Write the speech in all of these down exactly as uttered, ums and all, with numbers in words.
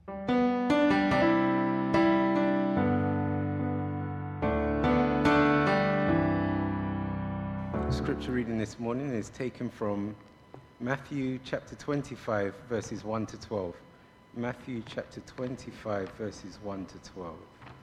Scripture reading this morning is taken from Matthew chapter twenty-five, verses one to twelve. Matthew chapter twenty-five, verses one to twelve.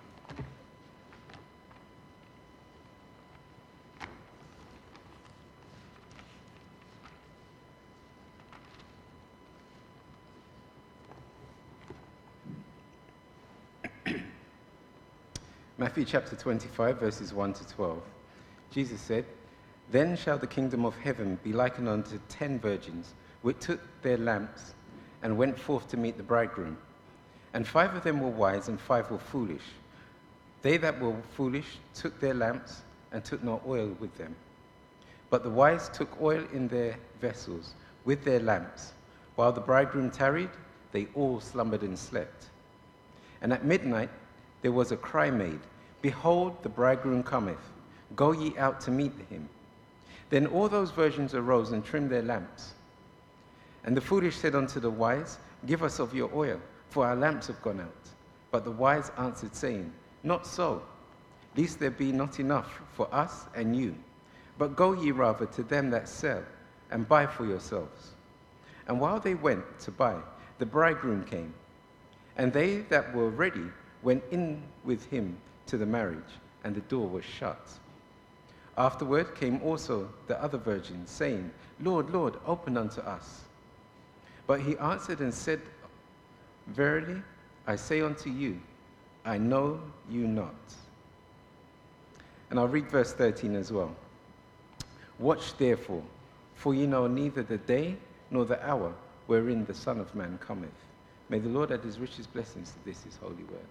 Matthew chapter twenty-five, verses one to twelve. Jesus said, "Then shall the kingdom of heaven be likened unto ten virgins, which took their lamps and went forth to meet the bridegroom. And five of them were wise, and five were foolish. They that were foolish took their lamps, and took not oil with them. But the wise took oil in their vessels with their lamps. While the bridegroom tarried, they all slumbered and slept. And at midnight there was a cry made, Behold, the bridegroom cometh. Go ye out to meet him. Then all those virgins arose and trimmed their lamps. And the foolish said unto the wise, Give us of your oil, for our lamps have gone out. But the wise answered, saying, Not so, lest there be not enough for us and you. But go ye rather to them that sell, and buy for yourselves. And while they went to buy, the bridegroom came. And they that were ready went in with him to the marriage, and the door was shut. Afterward came also the other virgins, saying, Lord, Lord, open unto us. But he answered and said, Verily, I say unto you, I know you not. And I'll read verse thirteen as well. Watch therefore, for ye know neither the day nor the hour wherein the Son of Man cometh. May the Lord add his richest blessings to this his holy word.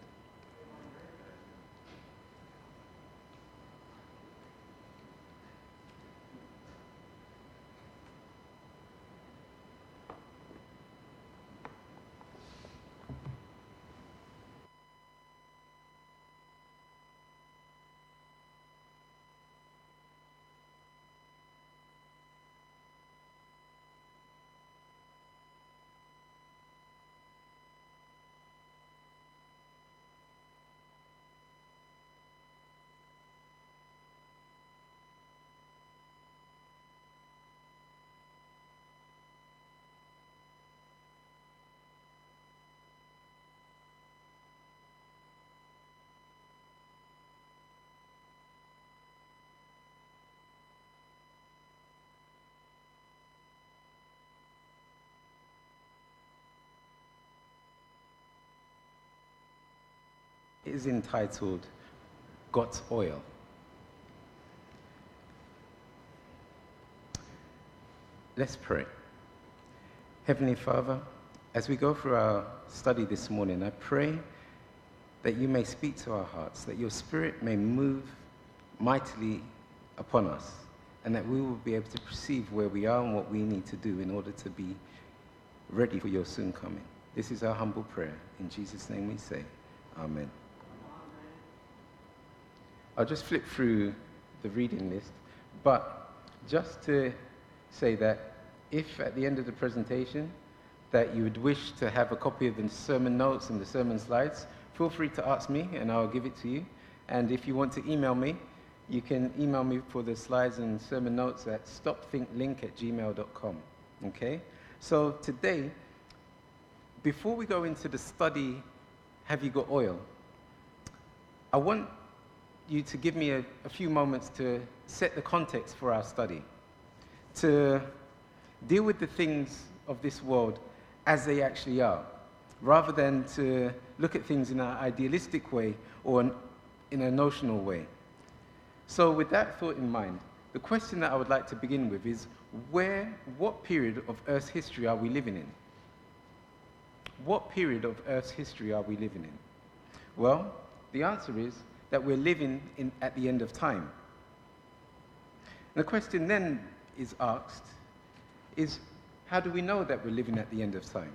It is entitled, Got Oil. Let's pray. Heavenly Father, as we go through our study this morning, I pray that you may speak to our hearts, that your Spirit may move mightily upon us, and that we will be able to perceive where we are and what we need to do in order to be ready for your soon coming. This is our humble prayer. In Jesus' name we say, Amen. I'll just flip through the reading list, but just to say that if at the end of the presentation that you would wish to have a copy of the sermon notes and the sermon slides, feel free to ask me and I'll give it to you. And if you want to email me, you can email me for the slides and sermon notes at stopthinklink at gmail dot com. Okay? So today, before we go into the study, Have You Got Oil? I want you to give me a, a few moments to set the context for our study, to deal with the things of this world as they actually are, rather than to look at things in an idealistic way or an, in a notional way. So with that thought in mind, the question that I would like to begin with is, where, what period of Earth's history are we living in? What period of Earth's history are we living in? Well, the answer is that we're living in, at the end of time. And the question then is asked is, how do we know that we're living at the end of time?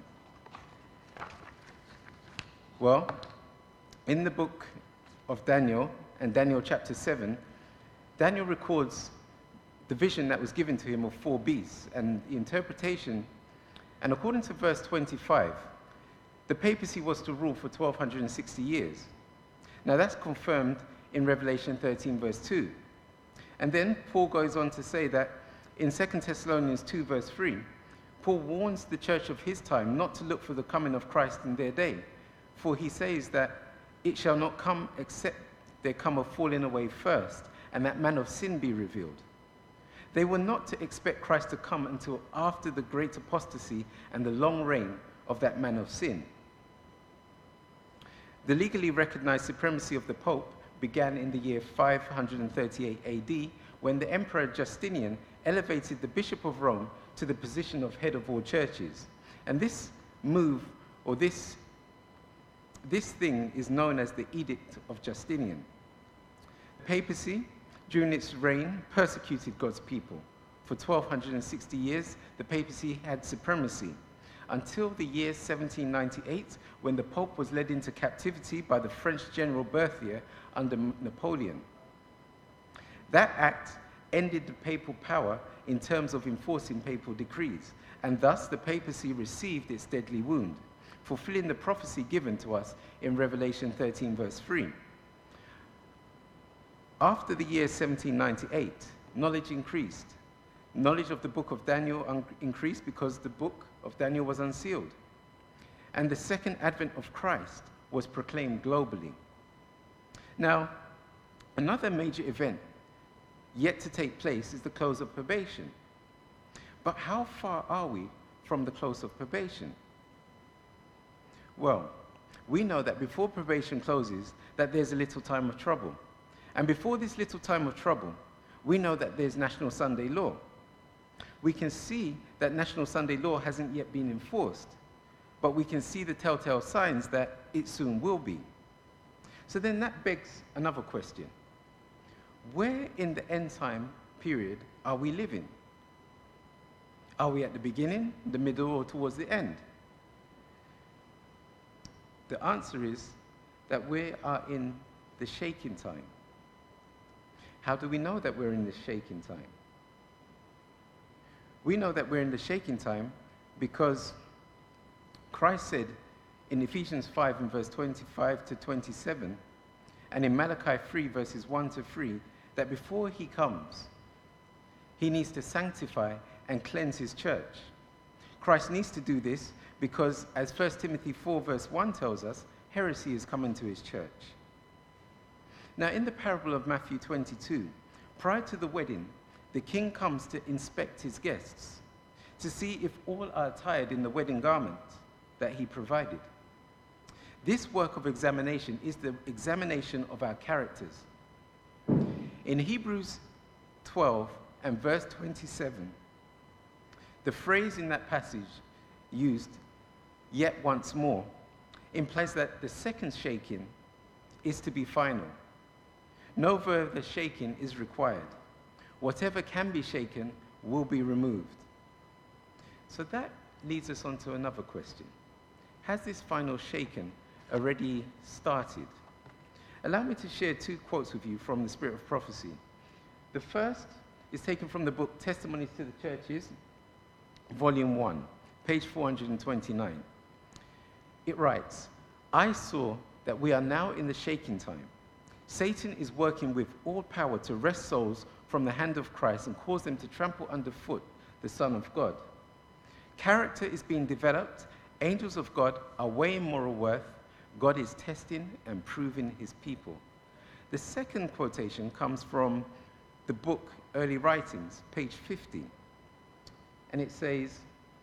Well, in the book of Daniel, and Daniel chapter seven, Daniel records the vision that was given to him of four beasts and the interpretation. And according to verse twenty-five, the papacy was to rule for twelve sixty years. Now that's confirmed in Revelation thirteen, verse two. And then Paul goes on to say that in Second Thessalonians two, verse three, Paul warns the church of his time not to look for the coming of Christ in their day, for he says that it shall not come except there come a falling away first, and that man of sin be revealed. They were not to expect Christ to come until after the great apostasy and the long reign of that man of sin. The legally recognized supremacy of the Pope began in the year five thirty-eight A D, when the Emperor Justinian elevated the Bishop of Rome to the position of head of all churches. And this move, or this, this thing is known as the Edict of Justinian. The papacy, during its reign, persecuted God's people. For twelve sixty years, the papacy had supremacy, until the year seventeen ninety-eight, when the Pope was led into captivity by the French General Berthier under Napoleon. That act ended the papal power in terms of enforcing papal decrees, and thus the papacy received its deadly wound, fulfilling the prophecy given to us in Revelation thirteen, verse three. After the year seventeen ninety-eight, knowledge increased. Knowledge of the book of Daniel un- increased because the book of Daniel was unsealed. And the second advent of Christ was proclaimed globally. Now, another major event yet to take place is the close of probation. But how far are we from the close of probation? Well, we know that before probation closes, that there's a little time of trouble. And before this little time of trouble, we know that there's National Sunday Law. We can see that National Sunday Law hasn't yet been enforced, but we can see the telltale signs that it soon will be. So then that begs another question. Where in the end time period are we living? Are we at the beginning, the middle, or towards the end? The answer is that we are in the shaking time. How do we know that we're in the shaking time? We know that we're in the shaking time because Christ said in Ephesians five and verse twenty-five to twenty-seven, and in Malachi three verses one to three, that before he comes, he needs to sanctify and cleanse his church. Christ needs to do this because, as First Timothy four verse one tells us, heresy is coming to his church. Now, in the parable of Matthew twenty-two, prior to the wedding, the king comes to inspect his guests, to see if all are attired in the wedding garment that he provided. This work of examination is the examination of our characters. In Hebrews twelve and verse twenty-seven, the phrase in that passage used, "yet once more," implies that the second shaking is to be final. No further shaking is required. Whatever can be shaken will be removed. So that leads us on to another question. Has this final shaking already started? Allow me to share two quotes with you from the Spirit of Prophecy. The first is taken from the book Testimonies to the Churches, Volume one, page four hundred twenty-nine. It writes, "I saw that we are now in the shaking time. Satan is working with all power to wrest souls from the hand of Christ and cause them to trample underfoot the Son of God. Character is being developed. Angels of God are weighing moral worth. God is testing and proving his people." The second quotation comes from the book Early Writings, page fifty. And it says,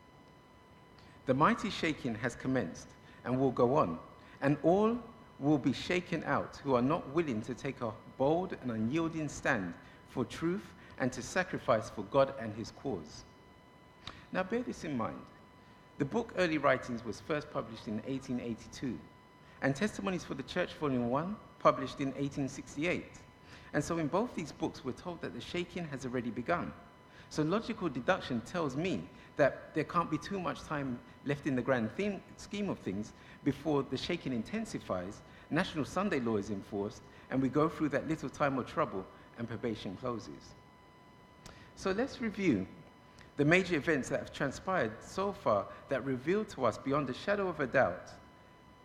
"The mighty shaking has commenced and will go on, and all will be shaken out who are not willing to take a bold and unyielding stand for truth and to sacrifice for God and his cause." Now bear this in mind. The book Early Writings was first published in eighteen eighty-two, and Testimonies for the Church, Volume one, published in eighteen sixty-eight. And so in both these books, we're told that the shaking has already begun. So logical deduction tells me that there can't be too much time left in the grand theme, scheme of things before the shaking intensifies, National Sunday Law is enforced, and we go through that little time of trouble and probation closes. So let's review the major events that have transpired so far that reveal to us beyond a shadow of a doubt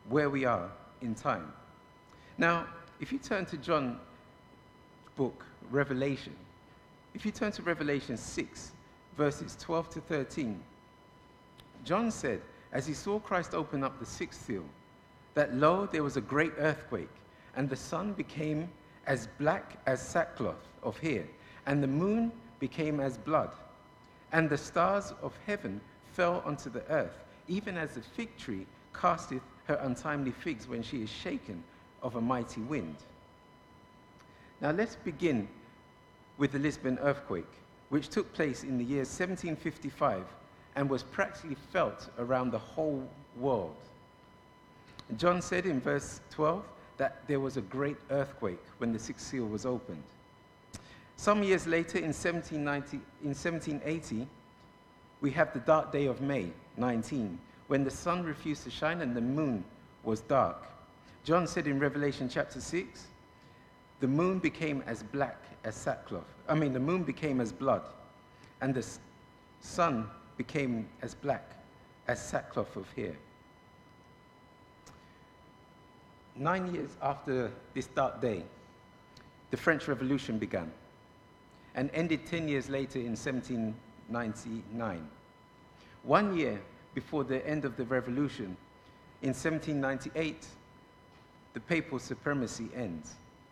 where we are in time. Now, if you turn to John's book, Revelation, if you turn to Revelation six, verses twelve to thirteen, John said, as he saw Christ open up the sixth seal, that lo, there was a great earthquake, and the sun became as black as sackcloth of hair, and the moon became as blood, and the stars of heaven fell onto the earth, even as the fig tree casteth her untimely figs when she is shaken of a mighty wind. Now let's begin with the Lisbon earthquake, which took place in the year seventeen fifty-five and was practically felt around the whole world. John said in verse twelve that there was a great earthquake when the sixth seal was opened. Some years later, in seventeen ninety, in seventeen eighty, we have the dark day of May nineteen, when the sun refused to shine and the moon was dark. John said in Revelation chapter six, the moon became as black as sackcloth. I mean, the moon became as blood, and the sun became as black as sackcloth of hair. Nine years after this dark day, the French Revolution began and ended ten years later in seventeen ninety-nine. One year before the end of the revolution, in seventeen ninety-eight, the papal supremacy ends.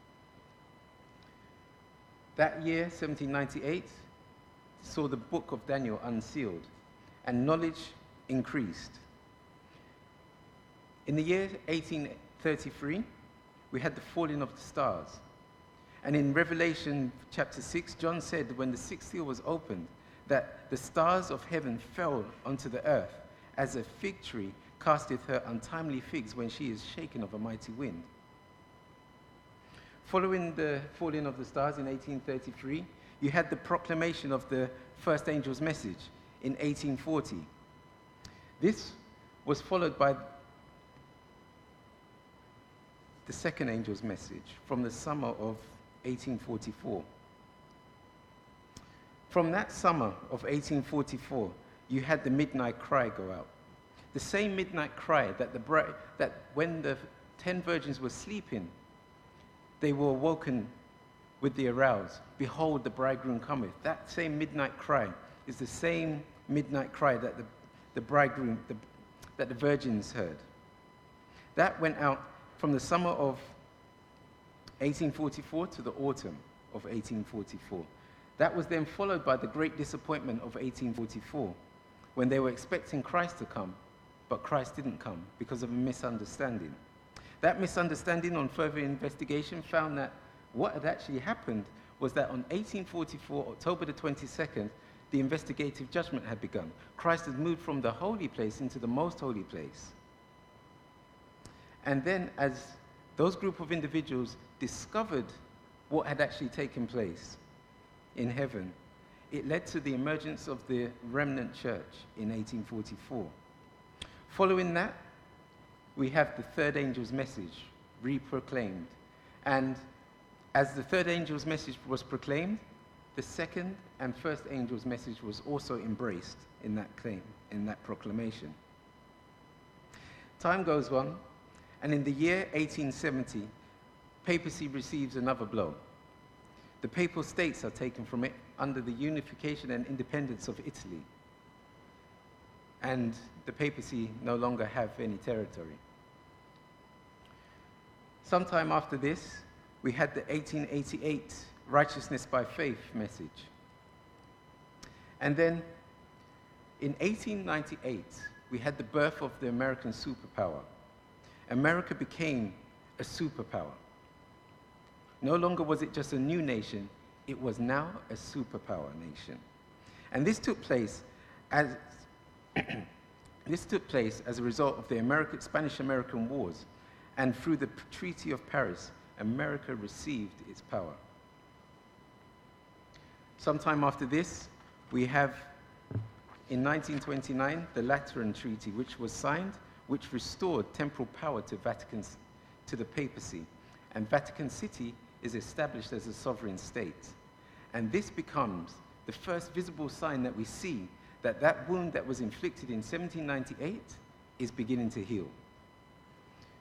That year, seventeen ninety-eight, saw the book of Daniel unsealed, and knowledge increased. In the year eighteen thirty-three, we had the falling of the stars. And in Revelation chapter six, John said when the sixth seal was opened, that the stars of heaven fell onto the earth, as a fig tree casteth her untimely figs when she is shaken of a mighty wind. Following the falling of the stars in eighteen thirty-three, you had the proclamation of the first angel's message in eighteen forty. This was followed by the second angel's message from the summer of eighteen forty-four. From that summer of eighteen forty-four, you had the midnight cry go out. The same midnight cry that, the bri- that when the ten virgins were sleeping, they were awoken with the arouse. Behold, the bridegroom cometh. That same midnight cry is the same midnight cry that the, the bridegroom, the, that the virgins heard. That went out from the summer of eighteen forty-four to the autumn of eighteen forty-four. That was then followed by the great disappointment of eighteen forty-four, when they were expecting Christ to come, but Christ didn't come because of a misunderstanding. That misunderstanding, on further investigation, found that what had actually happened was that on eighteen forty-four, October the twenty-second, the investigative judgment had begun. Christ had moved from the holy place into the most holy place. And then, as those group of individuals discovered what had actually taken place in heaven, it led to the emergence of the remnant church in eighteen forty-four. Following that, we have the third angel's message re-proclaimed. And as the third angel's message was proclaimed, the second and first angel's message was also embraced in that claim, in that proclamation. Time goes on, and in the year eighteen seventy, papacy receives another blow. The papal states are taken from it under the unification and independence of Italy, and the papacy no longer have any territory. Sometime after this, we had the eighteen eighty-eight Righteousness by Faith message. And then in eighteen ninety-eight, we had the birth of the American superpower. America became a superpower. No longer was it just a new nation, it was now a superpower nation. And this took place as this took place as a result of the American, Spanish-American Wars, and through the Treaty of Paris, America received its power. Sometime after this, we have, in nineteen twenty-nine, the Lateran Treaty, which was signed, which restored temporal power to Vatican, to the papacy, and Vatican City is established as a sovereign state. And this becomes the first visible sign that we see that that wound that was inflicted in seventeen ninety-eight is beginning to heal.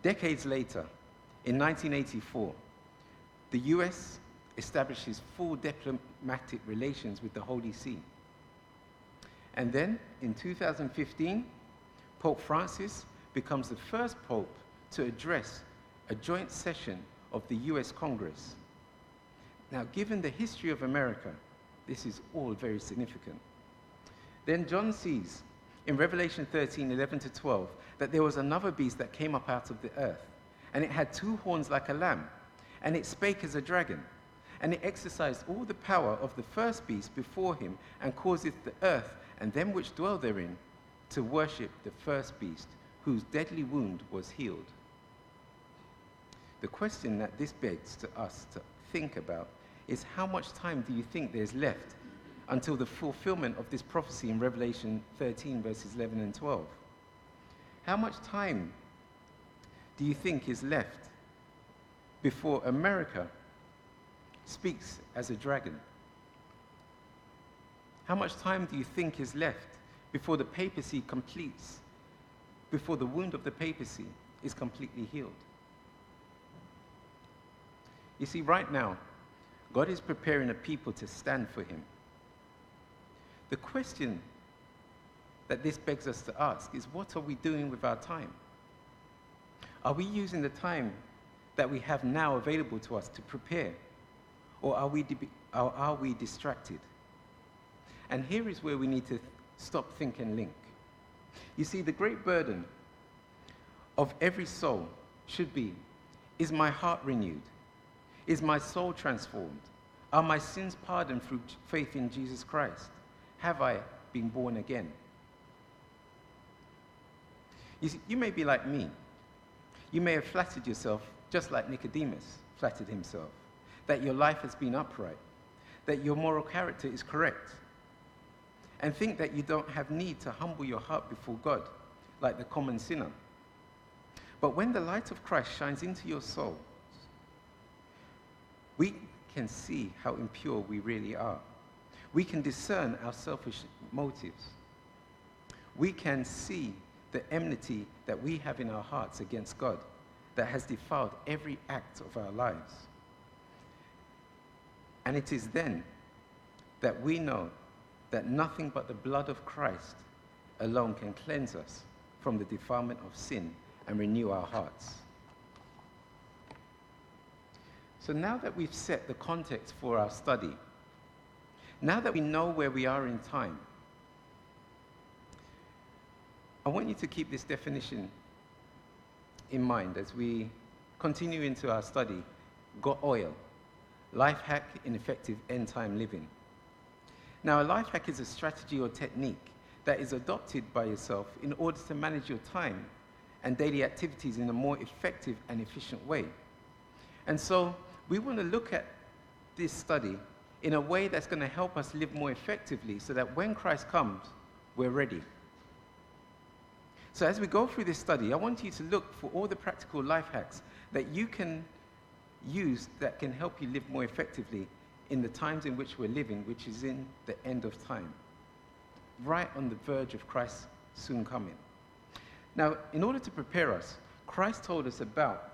Decades later, in nineteen eighty-four, the U S establishes full diplomatic relations with the Holy See. And then, in two thousand fifteen, Pope Francis becomes the first pope to address a joint session of the U S Congress. Now, given the history of America, this is all very significant. Then John sees in Revelation thirteen, eleven to twelve, that there was another beast that came up out of the earth, and it had two horns like a lamb, and it spake as a dragon, and it exercised all the power of the first beast before him, and causeth the earth and them which dwell therein to worship the first beast, whose deadly wound was healed. The question that this begs to us to think about is, how much time do you think there's left until the fulfillment of this prophecy in Revelation thirteen, verses eleven and twelve? How much time do you think is left before America speaks as a dragon? How much time do you think is left before the papacy completes, before the wound of the papacy is completely healed? You see, right now, God is preparing a people to stand for him. The question that this begs us to ask is, what are we doing with our time? Are we using the time that we have now available to us to prepare? Or are we, de- or are we distracted? And here is where we need to th- stop, think, and link. You see, the great burden of every soul should be, is my heart renewed? Is my soul transformed? Are my sins pardoned through faith in Jesus Christ? Have I been born again? You see, you may be like me. You may have flattered yourself, just like Nicodemus flattered himself, that your life has been upright, that your moral character is correct, and think that you don't have need to humble your heart before God, like the common sinner. But when the light of Christ shines into your soul, we can see how impure we really are. We can discern our selfish motives. We can see the enmity that we have in our hearts against God that has defiled every act of our lives. And it is then that we know that nothing but the blood of Christ alone can cleanse us from the defilement of sin and renew our hearts. So now that we've set the context for our study, now that we know where we are in time, I want you to keep this definition in mind as we continue into our study, Got Oil, Life Hack in Effective End-Time Living. Now, a life hack is a strategy or technique that is adopted by yourself in order to manage your time and daily activities in a more effective and efficient way. And so we want to look at this study in a way that's going to help us live more effectively so that when Christ comes, we're ready. So as we go through this study, I want you to look for all the practical life hacks that you can use that can help you live more effectively in the times in which we're living, which is in the end of time, right on the verge of Christ's soon coming. Now, in order to prepare us, Christ told us about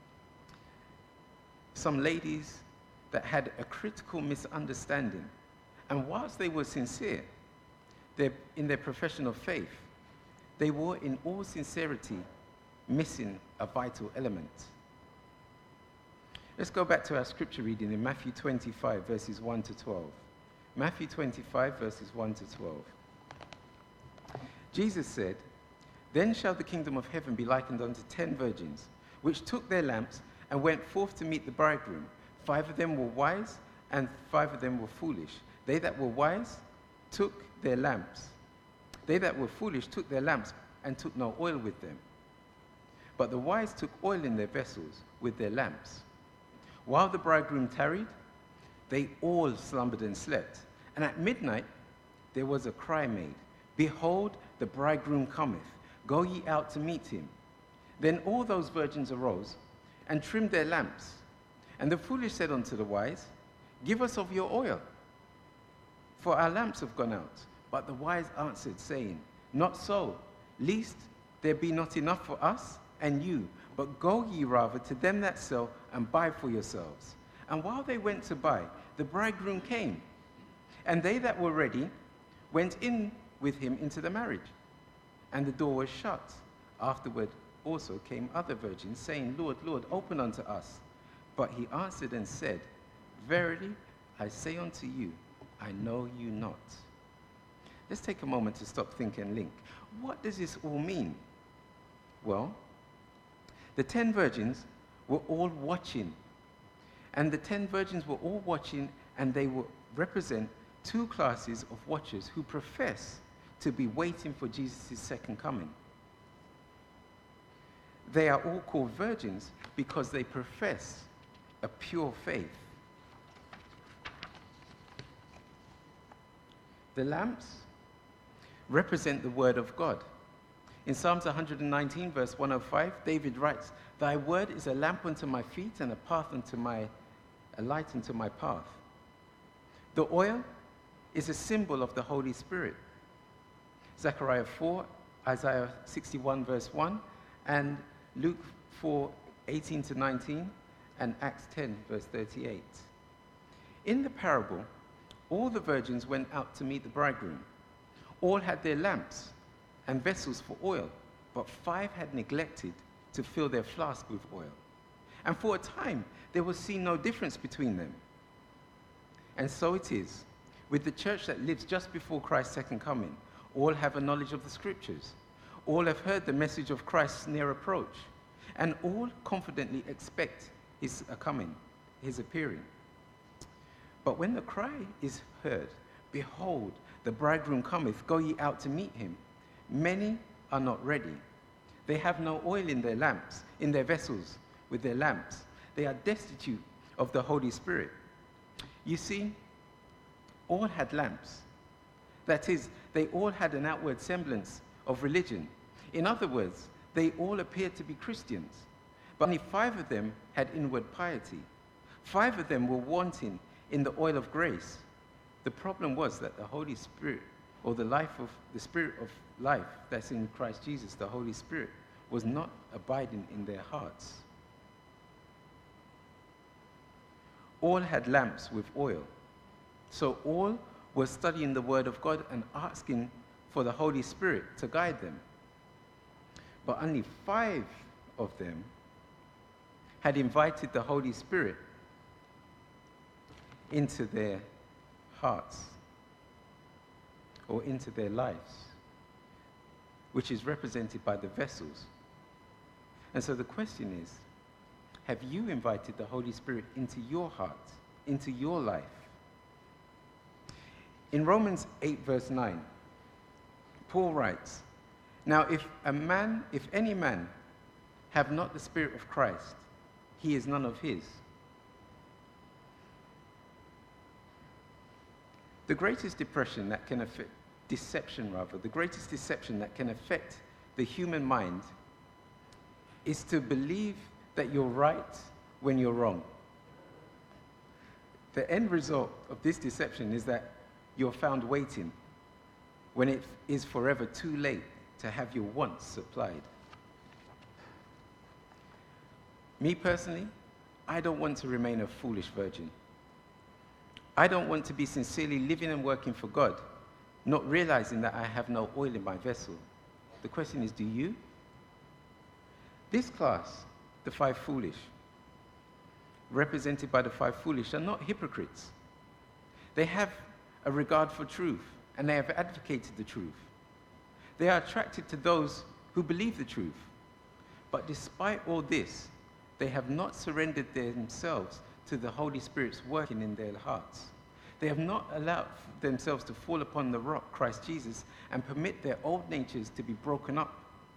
some ladies that had a critical misunderstanding. And whilst they were sincere in their profession of faith, they were in all sincerity missing a vital element. Let's go back to our scripture reading in Matthew twenty-five, verses one to twelve. Matthew twenty-five, verses one to twelve. Jesus said, "Then shall the kingdom of heaven be likened unto ten virgins, which took their lamps and went forth to meet the bridegroom. Five of them were wise, and five of them were foolish. They that were wise took their lamps. They that were foolish took their lamps and took no oil with them. But the wise took oil in their vessels with their lamps. While the bridegroom tarried, they all slumbered and slept. And at midnight there was a cry made, Behold, the bridegroom cometh. Go ye out to meet him. Then all those virgins arose and trimmed their lamps. And the foolish said unto the wise, Give us of your oil, for our lamps have gone out. But the wise answered, saying, Not so, lest there be not enough for us and you, but go ye rather to them that sell and buy for yourselves. And while they went to buy, the bridegroom came, and they that were ready went in with him into the marriage, and the door was shut. Afterward also came other virgins, saying, Lord, Lord, open unto us. But he answered and said, Verily I say unto you, I know you not. Let's take a moment to stop, think, and link. What does this all mean? Well, the ten virgins were all watching. And the ten virgins were all watching, and they will represent two classes of watchers who profess to be waiting for Jesus' second coming. They are all called virgins because they profess a pure faith. The lamps represent the word of God. In Psalms one nineteen, verse one oh five, David writes, Thy word is a lamp unto my feet and a path unto my, a light unto my path. The oil is a symbol of the Holy Spirit. Zechariah four, Isaiah sixty-one, verse one, and Luke four, eighteen to nineteen, and Acts ten, verse thirty-eight. In the parable, all the virgins went out to meet the bridegroom. All had their lamps and vessels for oil, but five had neglected to fill their flask with oil. And for a time, there was seen no difference between them. And so it is with the church that lives just before Christ's second coming. All have a knowledge of the scriptures. All have heard the message of Christ's near approach. And all confidently expect his coming, his appearing. But when the cry is heard, Behold, the bridegroom cometh, go ye out to meet him. Many are not ready. They have no oil in their lamps, in their vessels with their lamps. They are destitute of the Holy Spirit. You see, all had lamps. That is, they all had an outward semblance of religion. In other words, they all appeared to be Christians, but only five of them had inward piety. Five of them were wanting in the oil of grace. The problem was that the Holy Spirit, or the life of the Spirit of life that's in Christ Jesus, the Holy Spirit, was not abiding in their hearts. All had lamps with oil. So all were studying the Word of God and asking for the Holy Spirit to guide them. But only five of them had invited the Holy Spirit into their hearts or into their lives, which is represented by the vessels. And so the question is, have you invited the Holy Spirit into your heart, into your life? In Romans eight, verse nine, Paul writes, Now if a man, if any man have not the Spirit of Christ, he is none of his. The greatest depression that can affect, deception rather, the greatest deception that can affect the human mind is to believe that you're right when you're wrong. The end result of this deception is that you're found waiting when it is forever too late to have your wants supplied. Me personally, I don't want to remain a foolish virgin. I don't want to be sincerely living and working for God, not realizing that I have no oil in my vessel. The question is, do you? This class, the five foolish, represented by the five foolish, are not hypocrites. They have a regard for truth, and they have advocated the truth. They are attracted to those who believe the truth. But despite all this, they have not surrendered themselves to the Holy Spirit's working in their hearts. They have not allowed themselves to fall upon the rock, Christ Jesus, and permit their old natures to be broken up.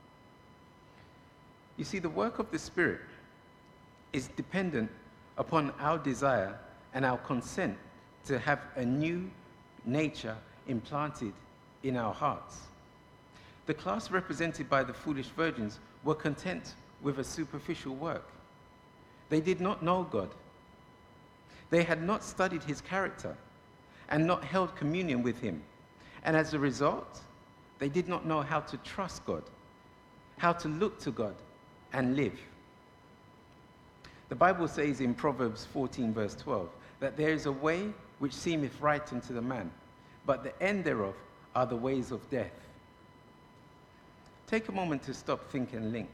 You see, the work of the Spirit is dependent upon our desire and our consent to have a new nature implanted in our hearts. The class represented by the foolish virgins were content with a superficial work. They did not know God. They had not studied his character and not held communion with him. And as a result, they did not know how to trust God, how to look to God, and live. The Bible says in Proverbs fourteen, verse twelve, that there is a way which seemeth right unto the man, but the end thereof are the ways of death. Take a moment to stop, think, and link.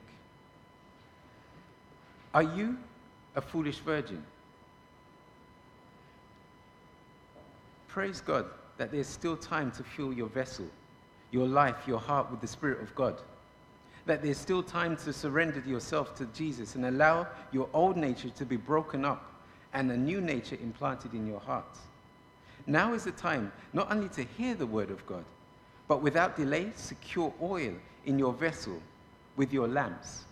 Are you a foolish virgin? Praise God that there's still time to fill your vessel, your life, your heart with the Spirit of God. That there's still time to surrender yourself to Jesus and allow your old nature to be broken up and a new nature implanted in your heart. Now is the time not only to hear the word of God, but without delay, secure oil in your vessel with your lamps.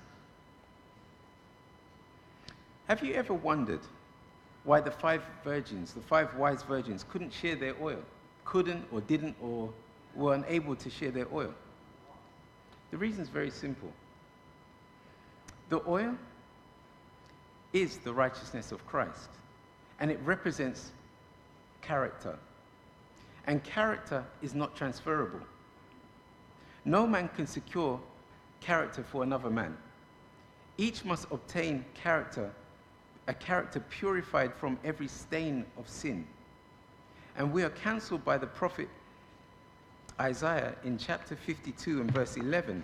Have you ever wondered why the five virgins, the five wise virgins, couldn't share their oil? Couldn't or didn't or were unable to share their oil? The reason is very simple. The oil is the righteousness of Christ, and it represents character. And character is not transferable. No man can secure character for another man. Each must obtain character, a character purified from every stain of sin. And we are counseled by the prophet Isaiah in chapter fifty-two and verse eleven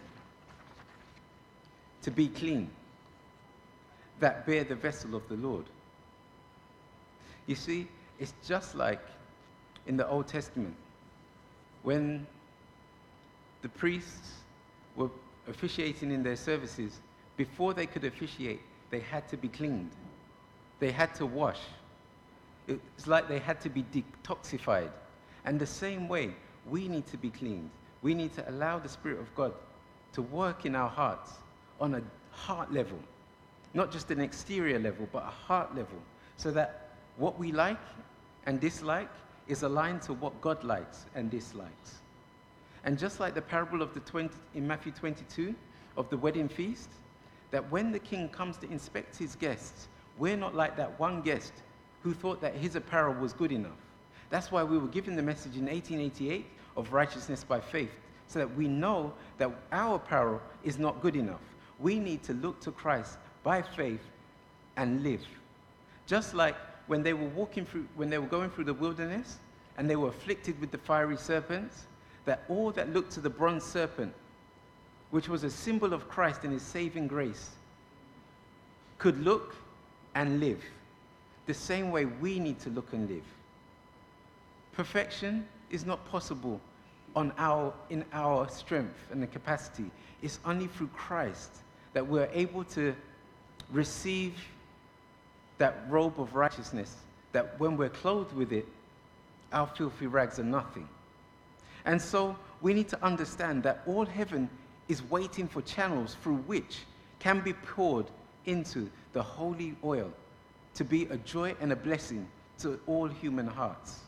to be clean, that bear the vessel of the Lord. You see, it's just like in the Old Testament when the priests were officiating in their services. Before they could officiate, they had to be cleaned. They had to wash. It's like they had to be detoxified. And the same way, we need to be cleaned. We need to allow the Spirit of God to work in our hearts on a heart level. Not just an exterior level, but a heart level. So that what we like and dislike is aligned to what God likes and dislikes. And just like the parable of the twenty in Matthew twenty-two of the wedding feast, that when the king comes to inspect his guests, we're not like that one guest who thought that his apparel was good enough. That's why we were given the message in eighteen eighty-eight of righteousness by faith, so that we know that our apparel is not good enough. We need to look to Christ by faith and live. Just like when they were walking through, when they were going through the wilderness and they were afflicted with the fiery serpents, that all that looked to the bronze serpent, which was a symbol of Christ and his saving grace, could look and live. The same way we need to look and live. Perfection is not possible on our, in our strength and the capacity. It's only through Christ that we're able to receive that robe of righteousness, that when we're clothed with it, our filthy rags are nothing. And so we need to understand that all heaven is waiting for channels through which can be poured into the holy oil to be a joy and a blessing to all human hearts.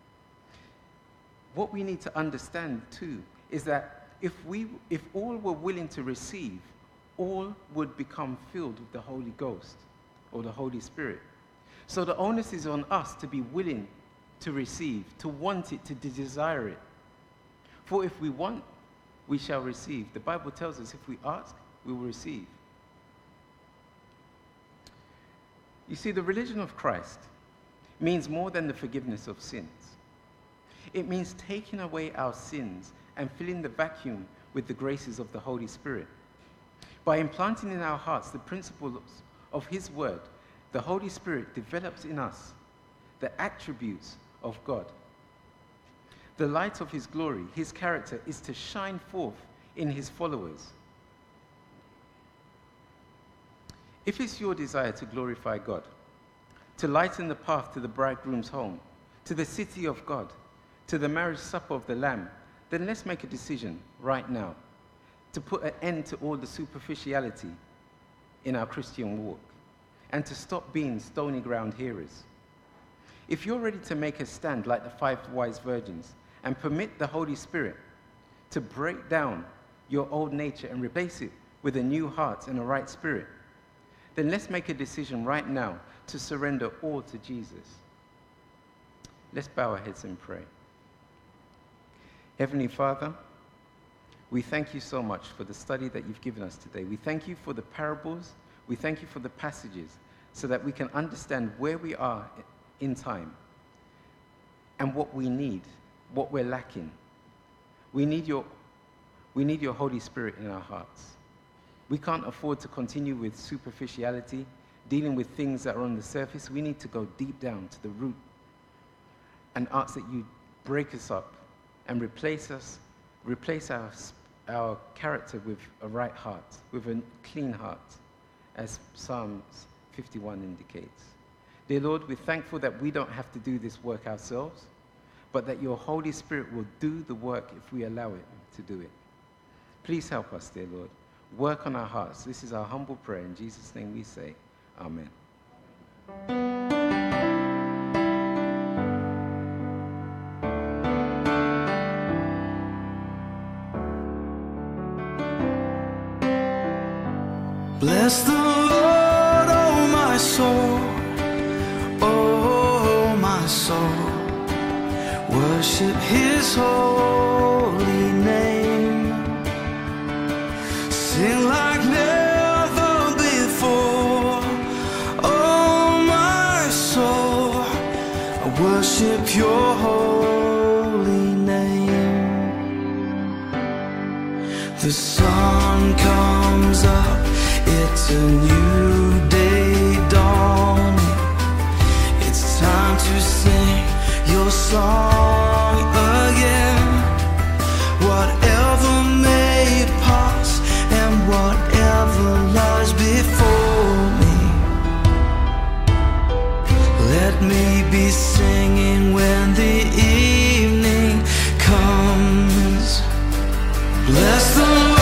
What we need to understand too is that if we, if all were willing to receive, all would become filled with the Holy Ghost or the Holy Spirit. So the onus is on us to be willing to receive, to want it, to desire it. For if we want, we shall receive. The Bible tells us if we ask, we will receive. You see, the religion of Christ means more than the forgiveness of sins. It means taking away our sins and filling the vacuum with the graces of the Holy Spirit. By implanting in our hearts the principles of His Word, the Holy Spirit develops in us the attributes of God. The light of His glory, His character, is to shine forth in His followers. If it's your desire to glorify God, to lighten the path to the bridegroom's home, to the city of God, to the marriage supper of the Lamb, then let's make a decision right now to put an end to all the superficiality in our Christian walk and to stop being stony ground hearers. If you're ready to make a stand like the five wise virgins and permit the Holy Spirit to break down your old nature and replace it with a new heart and a right spirit, then let's make a decision right now to surrender all to Jesus. Let's bow our heads and pray. Heavenly Father, We thank you so much for the study that you've given us today. We thank you for the parables. We thank you for the passages so that we can understand where we are in time and what we need, what we're lacking. We need your, we need your Holy Spirit in our hearts. We can't afford to continue with superficiality, dealing with things that are on the surface. We need to go deep down to the root and ask that you break us up and replace us, replace our, our character with a right heart, with a clean heart, as Psalms fifty-one indicates. Dear Lord, we're thankful that we don't have to do this work ourselves, but that your Holy Spirit will do the work if we allow it to do it. Please help us, dear Lord. Work on our hearts. This is our humble prayer. In Jesus' name we say, Amen. Bless the Lord, oh my soul, oh my soul. Worship his holy name. Sing like never before, oh my soul. I worship your holy name. The sun comes up, it's a new day dawning. It's time to sing your song again. Whatever may pass and whatever lies before me, let me be singing when the evening comes. Bless the Lord.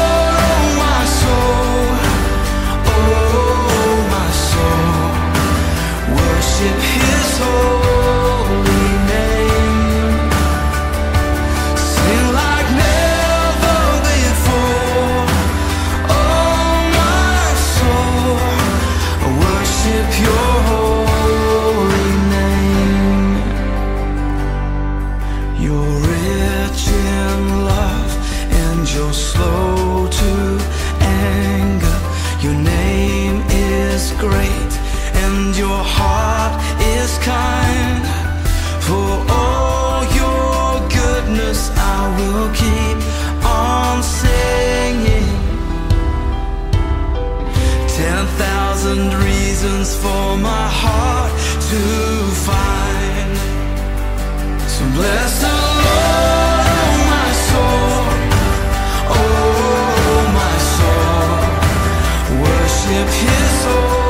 Worship his holy name. Sing like never before, oh my soul. Worship your holy name. You're rich in love and you're slow to anger. Your name is great and your heart is kind. For all your goodness I will keep on singing. Ten thousand reasons for my heart to find. So bless the Lord, oh my soul, oh my soul. Worship his holy.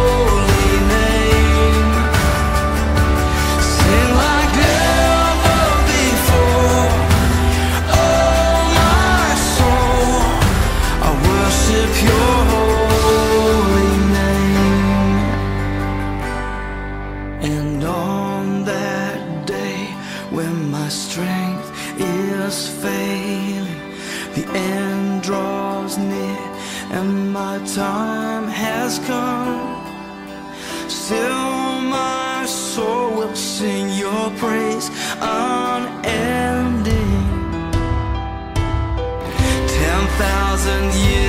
Time has come, still my soul will sing your praise unending. Ten thousand years